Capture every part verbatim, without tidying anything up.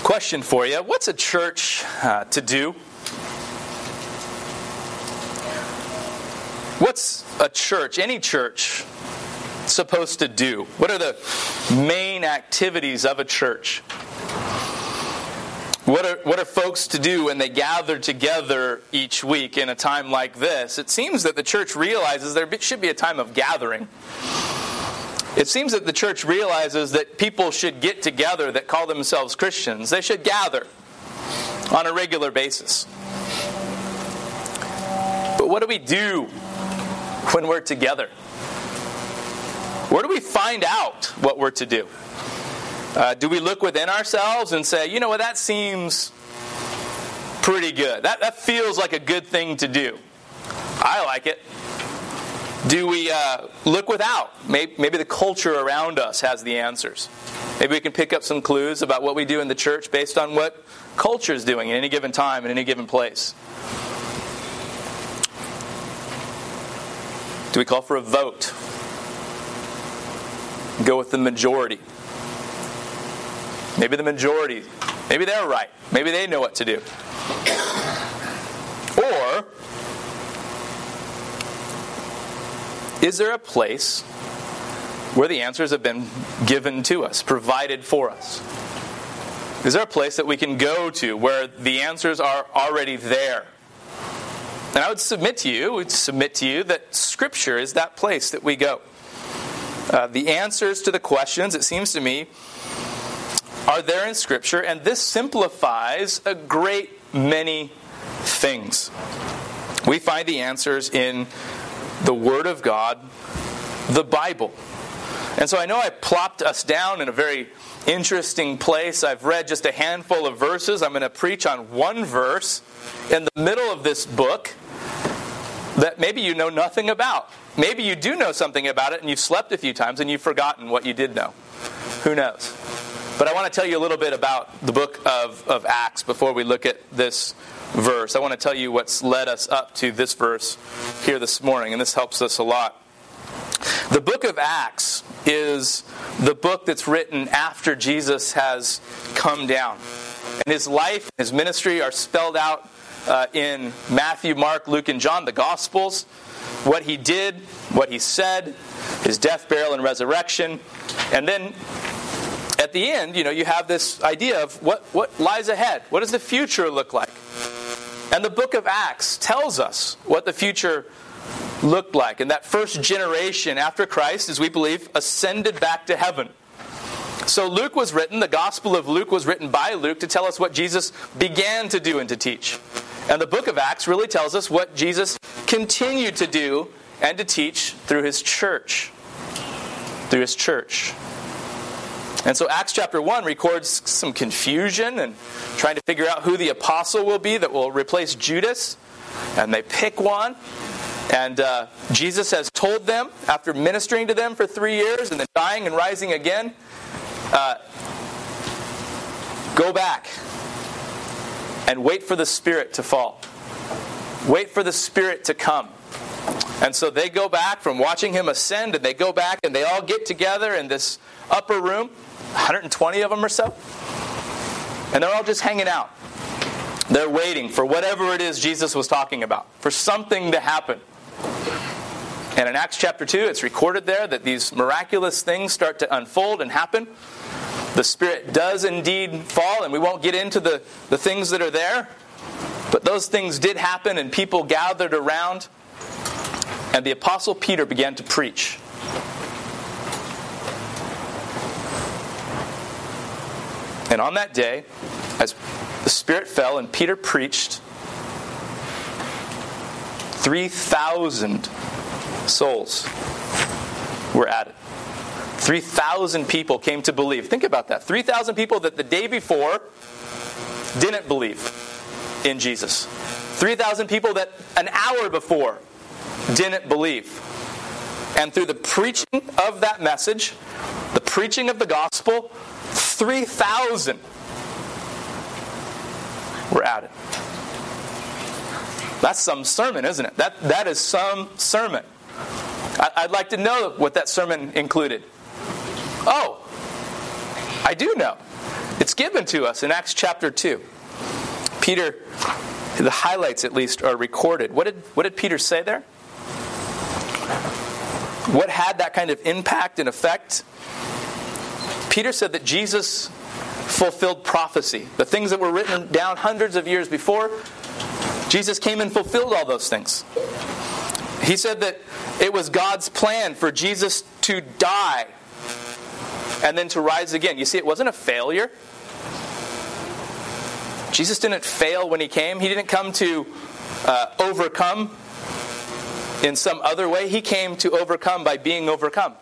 Question for you. What's a church uh, to do? What's a church, any church, supposed to do? What are the main activities of a church? What are, what are folks to do when they gather together each week in a time like this? It seems that the church realizes there should be a time of gathering. It seems that the church realizes that people should get together that call themselves Christians. They should gather on a regular basis. But what do we do when we're together? Where do we find out what we're to do? Uh, do we look within ourselves and say, you know what, that seems pretty good. That, that feels like a good thing to do. I like it. Do we uh, look without? Maybe, maybe the culture around us has the answers. Maybe we can pick up some clues about what we do in the church based on what culture is doing at any given time, in any given place. Do we call for a vote? Go with the majority. Maybe the majority, maybe they're right. Maybe they know what to do. Or, is there a place where the answers have been given to us, provided for us? Is there a place that we can go to where the answers are already there? And I would submit to you, would submit to you that Scripture is that place that we go. Uh, the answers to the questions, it seems to me, are there in Scripture, and this simplifies a great many things. We find the answers in the Word of God, the Bible. And so I know I plopped us down in a very interesting place. I've read just a handful of verses. I'm going to preach on one verse in the middle of this book that maybe you know nothing about. Maybe you do know something about it and you've slept a few times and you've forgotten what you did know. Who knows? But I want to tell you a little bit about the book of, of Acts before we look at this verse. I want to tell you what's led us up to this verse here this morning, and this helps us a lot. The book of Acts is the book that's written after Jesus has come down. And his life, his ministry are spelled out uh, in Matthew, Mark, Luke, and John, the Gospels. What he did, what he said, his death, burial, and resurrection. And then at the end, you know, you have this idea of what, what lies ahead. What does the future look like? And the book of Acts tells us what the future looked like. And that first generation after Christ, as we believe, ascended back to heaven. So Luke was written, the Gospel of Luke was written by Luke to tell us what Jesus began to do and to teach. And the book of Acts really tells us what Jesus continued to do and to teach through his church. Through his church. And so Acts chapter one records some confusion and trying to figure out who the apostle will be that will replace Judas. And they pick one. And uh, Jesus has told them, after ministering to them for three years and then dying and rising again, uh, go back and wait for the Spirit to fall. Wait for the Spirit to come. And so they go back from watching him ascend, and they go back and they all get together in this upper room, one hundred twenty of them or so. And they're all just hanging out. They're waiting for whatever it is Jesus was talking about, for something to happen. And in Acts chapter two, it's recorded there that these miraculous things start to unfold and happen. The Spirit does indeed fall, and we won't get into the, the things that are there. But those things did happen, and people gathered around. And the Apostle Peter began to preach. And on that day, as the Spirit fell and Peter preached, three thousand souls were added. three thousand people came to believe. Think about that. three thousand people that the day before didn't believe in Jesus. three thousand people that an hour before didn't believe. And through the preaching of that message, the preaching of the gospel, three thousand were added. That's some sermon, isn't it? That That is some sermon. I'd like to know what that sermon included. Oh, I do know. It's given to us in Acts chapter two. Peter, the highlights at least are recorded. What did, what did Peter say there? What had that kind of impact and effect? Peter said that Jesus fulfilled prophecy. The things that were written down hundreds of years before, Jesus came and fulfilled all those things. He said that it was God's plan for Jesus to die and then to rise again. You see, it wasn't a failure. Jesus didn't fail when he came. He didn't come to uh, overcome in some other way. He came to overcome by being overcome.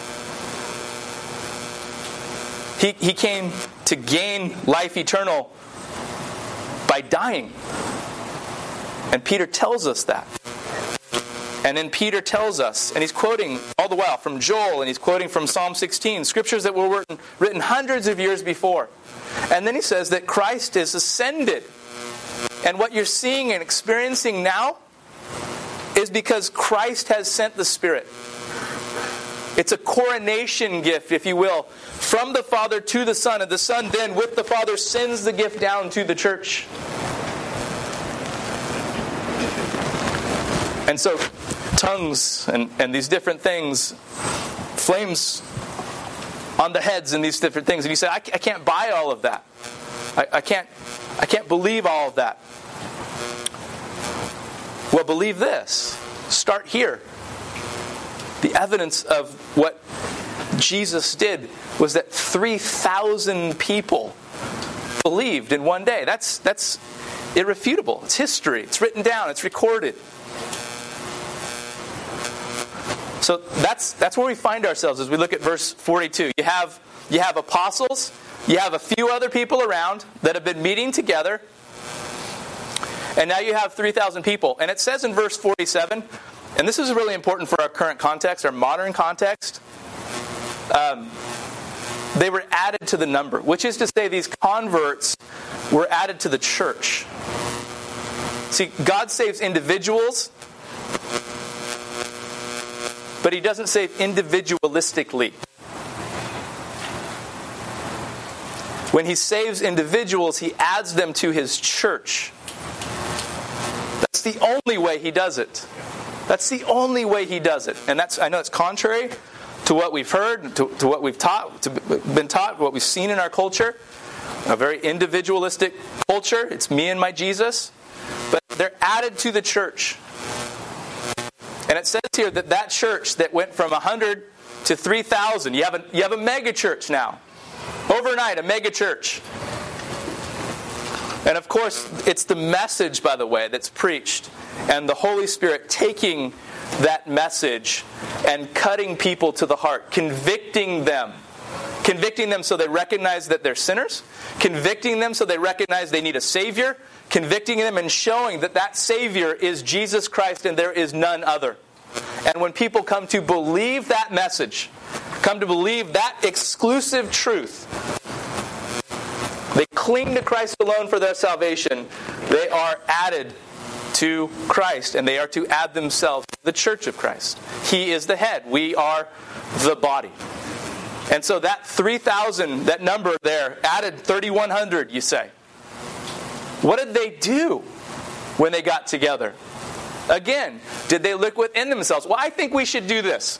He, he came to gain life eternal by dying. And Peter tells us that. And then Peter tells us, and he's quoting all the while from Joel, and he's quoting from Psalm sixteen, scriptures that were written, written hundreds of years before. And then he says that Christ is ascended. And what you're seeing and experiencing now is because Christ has sent the Spirit. It's a coronation gift, if you will, from the Father to the Son. And the Son then, with the Father, sends the gift down to the church. And so, tongues and, and these different things, flames on the heads and these different things. And you say, I, I can't buy all of that. I, I can't I can't believe all of that. Well, believe this. Start here. The evidence of what Jesus did was that three thousand people believed in one day. That's that's irrefutable. It's history. It's written down. It's recorded. So that's that's where we find ourselves as we look at verse forty-two. You have you have apostles, you have a few other people around that have been meeting together, and now you have three thousand people. And it says in verse forty-seven, and this is really important for our current context, our modern context, um, they were added to the number, which is to say these converts were added to the church. See, God saves individuals, but He doesn't save individualistically. When He saves individuals, He adds them to His church. That's the only way He does it. That's the only way He does it. And that's I know it's contrary to what we've heard, to, to what we've taught, to, been taught, what we've seen in our culture. A very individualistic culture. It's me and my Jesus. But they're added to the church. And it says here that that church that went from one hundred to three thousand, you have a, you have a mega church now. Overnight, a mega church. And of course, it's the message, by the way, that's preached. And the Holy Spirit taking that message and cutting people to the heart, convicting them. Convicting them so they recognize that they're sinners. Convicting them so they recognize they need a Savior. Convicting them and showing that that Savior is Jesus Christ and there is none other. And when people come to believe that message, come to believe that exclusive truth, they cling to Christ alone for their salvation, they are added to Christ, and they are to add themselves to the church of Christ. He is the head. We are the body. And so that three thousand, that number there, added thirty-one hundred, you say. What did they do when they got together? Again, did they look within themselves? Well, I think we should do this.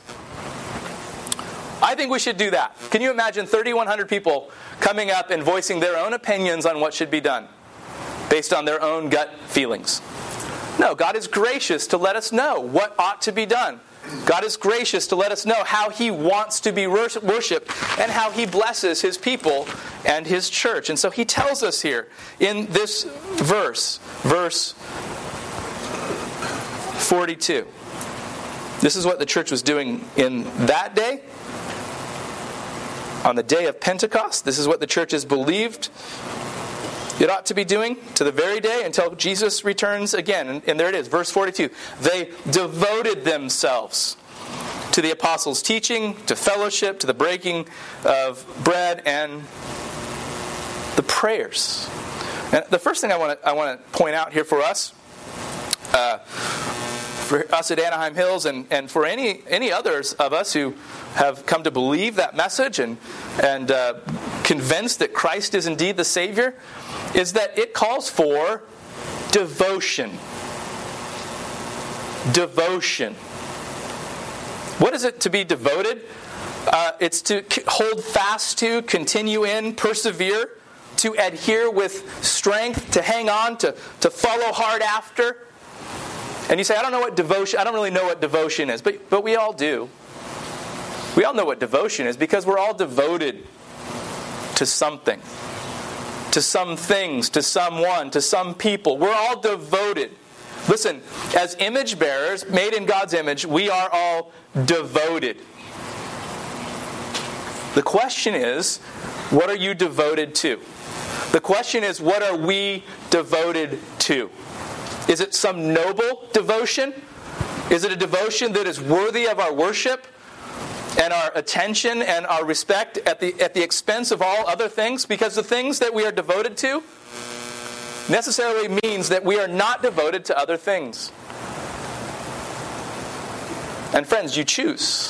I think we should do that. Can you imagine thirty-one hundred people coming up and voicing their own opinions on what should be done based on their own gut feelings? No, God is gracious to let us know what ought to be done. God is gracious to let us know how He wants to be worshipped and how He blesses His people and His church. And so He tells us here in this verse, verse forty-two. This is what the church was doing in that day. On the day of Pentecost, this is what the church has believed it ought to be doing to the very day until Jesus returns again. And, and there it is, verse forty-two. They devoted themselves to the apostles' teaching, to fellowship, to the breaking of bread, and the prayers. And the first thing I want to I want to point out here for us, uh, for us at Anaheim Hills, and, and for any any others of us who have come to believe that message and and uh, convinced that Christ is indeed the Savior, is that it calls for devotion. Devotion. What is it to be devoted? Uh, it's to hold fast to, continue in, persevere, to adhere with strength, to hang on, to, to follow hard after. And you say, I don't know what devotion, I don't really know what devotion is, but, but we all do. We all know what devotion is because we're all devoted to something, to some things, to someone, to some people. We're all devoted. Listen, as image bearers, made in God's image, we are all devoted. The question is, what are you devoted to? The question is, what are we devoted to? Is it some noble devotion? Is it a devotion that is worthy of our worship and our attention and our respect at the at the expense of all other things? Because the things that we are devoted to necessarily means that we are not devoted to other things. And friends, you choose.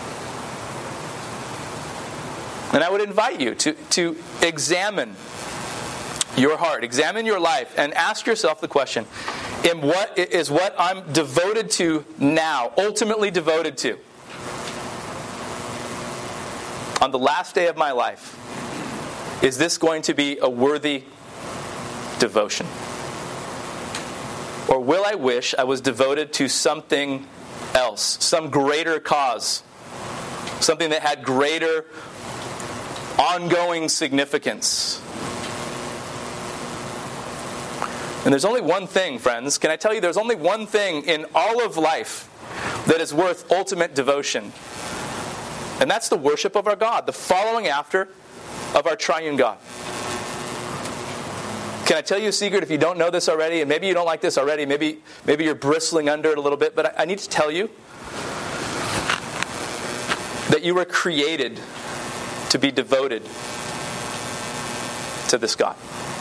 And I would invite you to, to examine your heart, examine your life, and ask yourself the question, in what is what I'm devoted to now, ultimately devoted to? On the last day of my life, is this going to be a worthy devotion? Or will I wish I was devoted to something else, some greater cause, something that had greater ongoing significance? And there's only one thing, friends. Can I tell you, there's only one thing in all of life that is worth ultimate devotion. And that's the worship of our God, the following after of our triune God. Can I tell you a secret if you don't know this already, and maybe you don't like this already, maybe maybe you're bristling under it a little bit, but I, I need to tell you that you were created to be devoted to this God.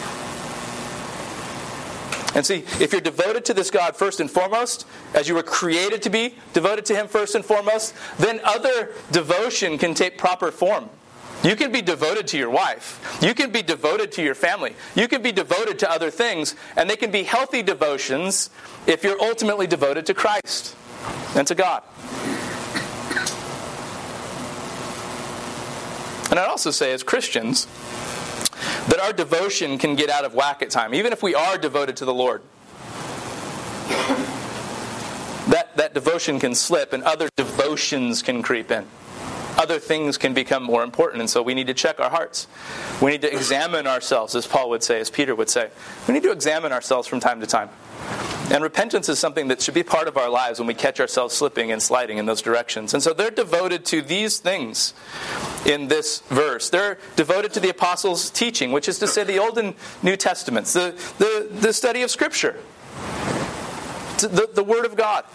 And see, if you're devoted to this God first and foremost, as you were created to be devoted to Him first and foremost, then other devotion can take proper form. You can be devoted to your wife. You can be devoted to your family. You can be devoted to other things, and they can be healthy devotions if you're ultimately devoted to Christ and to God. And I'd also say, as Christians, that our devotion can get out of whack at times, even if we are devoted to the Lord. That, that devotion can slip, and other devotions can creep in. Other things can become more important, and so we need to check our hearts. We need to examine ourselves, as Paul would say, as Peter would say. We need to examine ourselves from time to time. And repentance is something that should be part of our lives when we catch ourselves slipping and sliding in those directions. And so they're devoted to these things in this verse. They're devoted to the apostles' teaching, which is to say the Old and New Testaments, the, the, the study of Scripture, the, the Word of God,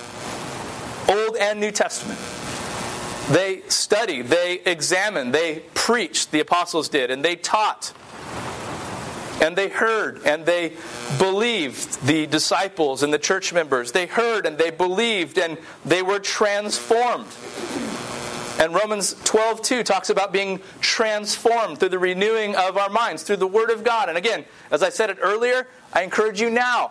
Old and New Testament. They studied, they examined, they preached, the apostles did, and they taught. And they heard and they believed, the disciples and the church members. They heard and they believed and they were transformed. And Romans twelve two talks about being transformed through the renewing of our minds, through the Word of God. And again, as I said it earlier, I encourage you now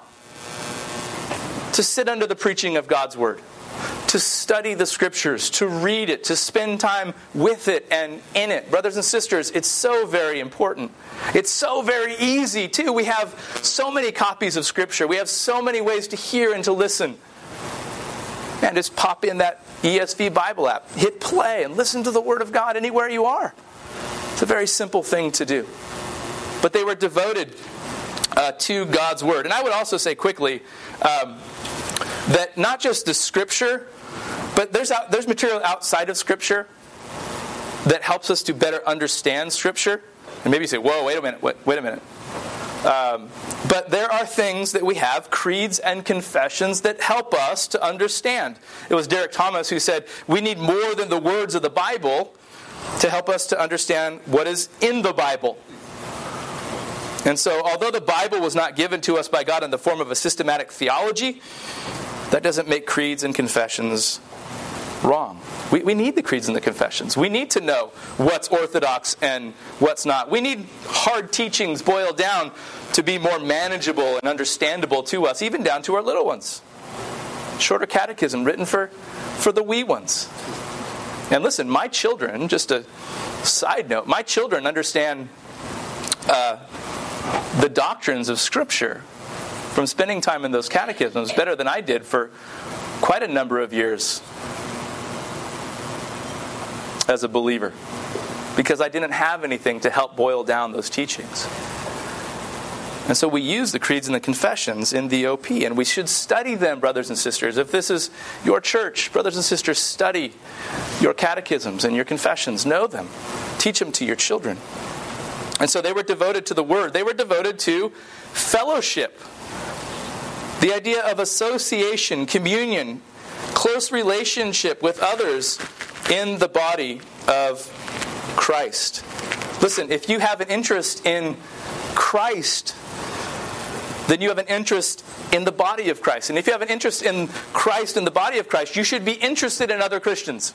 to sit under the preaching of God's Word, to study the Scriptures, to read it, to spend time with it and in it. Brothers and sisters, it's so very important. It's so very easy, too. We have so many copies of Scripture. We have so many ways to hear and to listen. And just pop in that E S V Bible app, hit play, and listen to the Word of God anywhere you are. It's a very simple thing to do. But they were devoted uh, to God's Word. And I would also say quickly um, that not just the Scripture, but there's out, there's material outside of Scripture that helps us to better understand Scripture. And maybe you say, whoa, wait a minute, wait, wait a minute. Um, but there are things that we have, creeds and confessions, that help us to understand. It was Derek Thomas who said, we need more than the words of the Bible to help us to understand what is in the Bible. And so, although the Bible was not given to us by God in the form of a systematic theology, that doesn't make creeds and confessions wrong. We, we need the creeds and the confessions. We need to know what's orthodox and what's not. We need hard teachings boiled down to be more manageable and understandable to us, even down to our little ones. Shorter catechism written for, for the wee ones. And listen, my children, just a side note, my children understand uh, the doctrines of Scripture from spending time in those catechisms better than I did for quite a number of years as a believer, because I didn't have anything to help boil down those teachings. And so we use the creeds and the confessions in the O P, and we should study them, brothers and sisters. If this is your church, brothers and sisters, study your catechisms and your confessions. Know them. Teach them to your children. And so they were devoted to the Word. They were devoted to fellowship. The idea of association, communion, close relationship with others in the body of Christ. Listen, if you have an interest in Christ, then you have an interest in the body of Christ. And if you have an interest in Christ and the body of Christ, you should be interested in other Christians.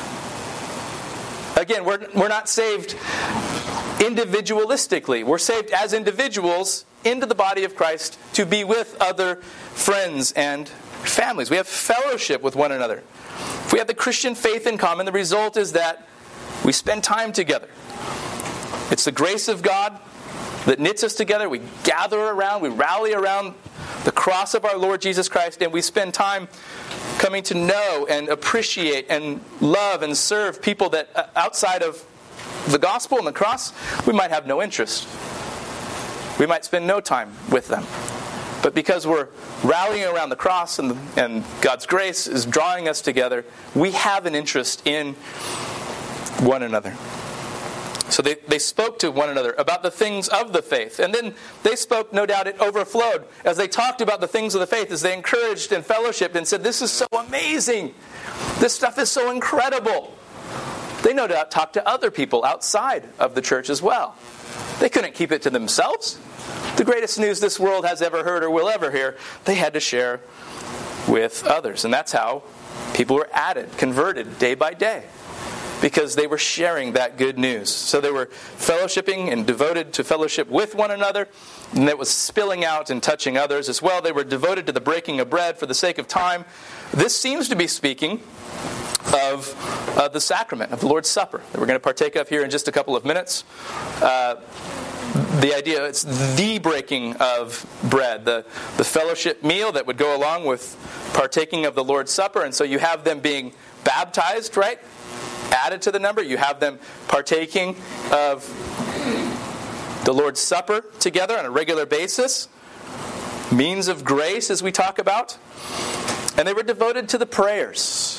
Again, we're, we're not saved individualistically. We're saved as individuals into the body of Christ to be with other friends and families. We have fellowship with one another. If we have the Christian faith in common, the result is that we spend time together. It's the grace of God that knits us together. We gather around, we rally around the cross of our Lord Jesus Christ, and we spend time coming to know and appreciate and love and serve people that outside of the gospel and the cross, we might have no interest. We might spend no time with them. But because we're rallying around the cross and, and God's grace is drawing us together, we have an interest in one another. So they, they spoke to one another about the things of the faith. And then they spoke, no doubt it overflowed, as they talked about the things of the faith, as they encouraged and fellowshiped and said, this is so amazing. This stuff is so incredible. They no doubt talked to other people outside of the church as well. They couldn't keep it to themselves. The greatest news this world has ever heard or will ever hear, they had to share with others. And that's how people were added, converted day by day, because they were sharing that good news. So they were fellowshipping and devoted to fellowship with one another, and that was spilling out and touching others as well. They were devoted to the breaking of bread for the sake of time. This seems to be speaking of uh, the sacrament of the Lord's Supper that we're going to partake of here in just a couple of minutes. Uh, the idea, it's the breaking of bread, the, the fellowship meal that would go along with partaking of the Lord's Supper. And so you have them being baptized, right? Added to the number. You have them partaking of the Lord's Supper together on a regular basis. Means of grace, as we talk about. And they were devoted to the prayers.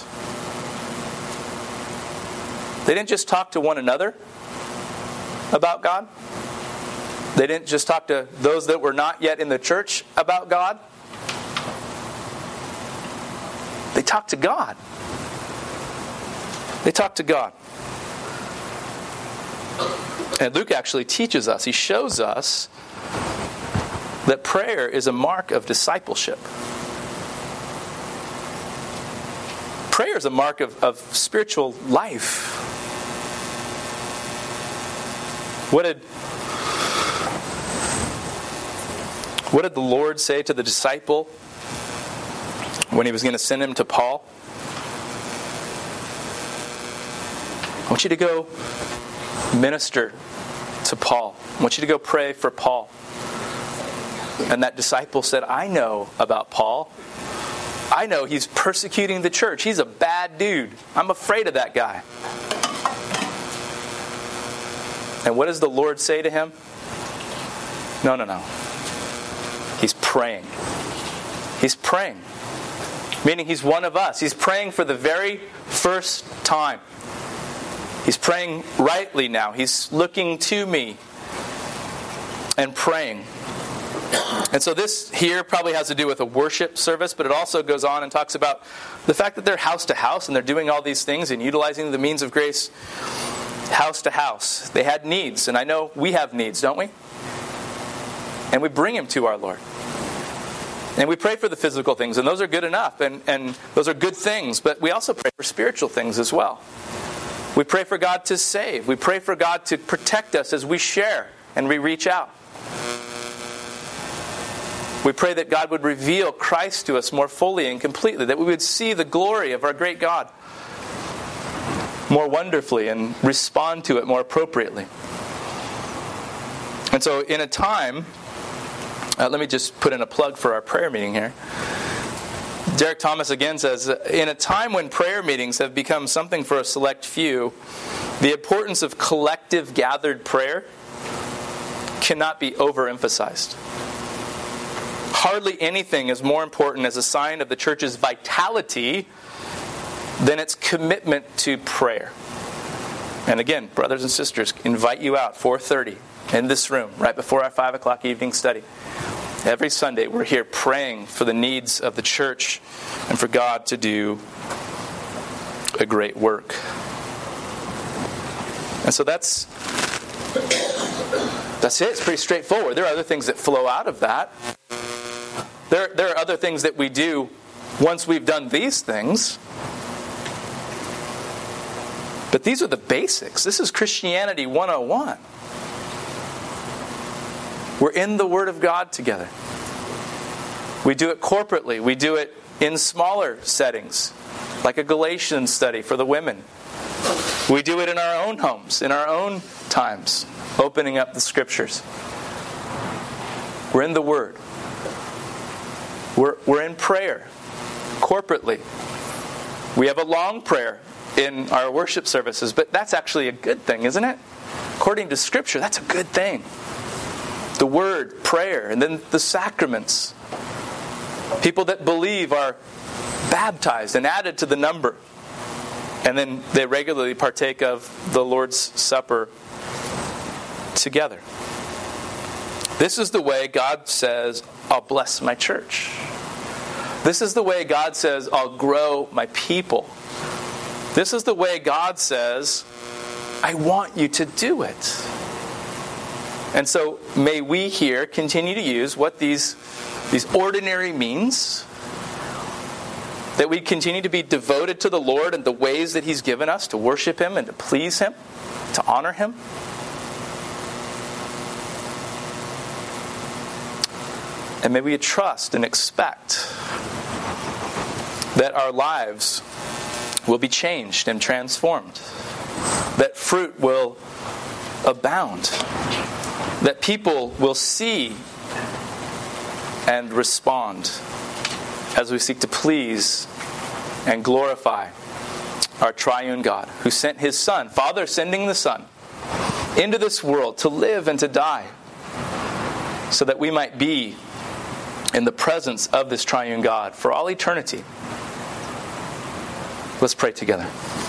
They didn't just talk to one another about God. They didn't just talk to those that were not yet in the church about God. They talked to God. They talked to God. And Luke actually teaches us, he shows us that prayer is a mark of discipleship. Prayer is a mark of, of spiritual life. What did, what did the Lord say to the disciple when he was going to send him to Paul? I want you to go minister to Paul. I want you to go pray for Paul. And that disciple said, I know about Paul. I know he's persecuting the church. He's a bad dude. I'm afraid of that guy. And what does the Lord say to him? No, no, no. He's praying. He's praying. Meaning he's one of us. He's praying for the very first time. He's praying rightly now. He's looking to me and praying. And so this here probably has to do with a worship service, but it also goes on and talks about the fact that they're house to house and they're doing all these things and utilizing the means of grace house to house. They had needs, and I know we have needs, don't we? And we bring them to our Lord. And we pray for the physical things, and those are good enough, and, and those are good things, but we also pray for spiritual things as well. We pray for God to save. We pray for God to protect us as we share and we reach out. We pray that God would reveal Christ to us more fully and completely, that we would see the glory of our great God more wonderfully and respond to it more appropriately. And so in a time, uh, let me just put in a plug for our prayer meeting here. Derek Thomas again says, in a time when prayer meetings have become something for a select few, the importance of collective gathered prayer cannot be overemphasized. Hardly anything is more important as a sign of the church's vitality than its commitment to prayer. And again, brothers and sisters, invite you out four thirty in this room, right before our five o'clock evening study. Every Sunday we're here praying for the needs of the church and for God to do a great work. And so that's that's it. It's pretty straightforward. There are other things that flow out of that. There, there are other things that we do once we've done these things. But these are the basics. This is Christianity one oh one. We're in the Word of God together. We do it corporately. We do it in smaller settings, like a Galatians study for the women. We do it in our own homes, in our own times, opening up the Scriptures. We're in the Word. We're, we're in prayer, corporately. We have a long prayer in our worship services, but that's actually a good thing, isn't it? According to Scripture, that's a good thing. The Word, prayer, and then the sacraments. People that believe are baptized and added to the number. And then they regularly partake of the Lord's Supper together. This is the way God says, I'll bless my church. This is the way God says, I'll grow my people. This is the way God says, I want you to do it. And so may we here continue to use what these, these ordinary means, that we continue to be devoted to the Lord and the ways that He's given us to worship Him and to please Him, to honor Him. And may we trust and expect that our lives will be changed and transformed, that fruit will abound, that people will see and respond as we seek to please and glorify our triune God, who sent His Son, Father sending the Son, into this world to live and to die, so that we might be in the presence of this triune God for all eternity. Let's pray together.